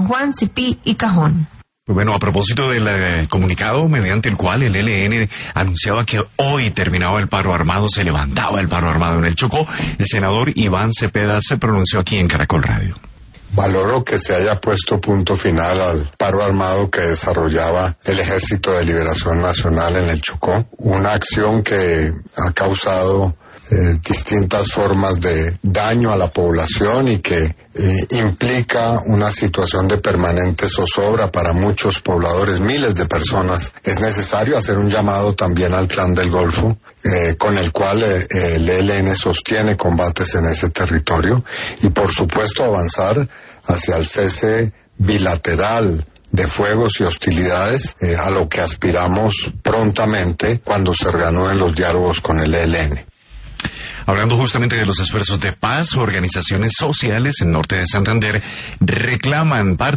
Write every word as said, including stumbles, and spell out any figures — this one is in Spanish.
Juan, Cipí y Cajón. Bueno, a propósito del eh, comunicado mediante el cual el E L N anunciaba que hoy terminaba el paro armado, se levantaba el paro armado en el Chocó, el senador Iván Cepeda se pronunció aquí en Caracol Radio. Valoro que se haya puesto punto final al paro armado que desarrollaba el Ejército de Liberación Nacional en el Chocó, una acción que ha causado eh, distintas formas de daño a la población y que eh, implica una situación de permanente zozobra para muchos pobladores, miles de personas. Es necesario hacer un llamado también al Clan del Golfo, eh, con el cual eh, el E L N sostiene combates en ese territorio, y por supuesto avanzar hacia el cese bilateral de fuegos y hostilidades, eh, a lo que aspiramos prontamente cuando se reanuden los diálogos con el E L N. Hablando justamente de los esfuerzos de paz, organizaciones sociales en norte de Santander reclaman parte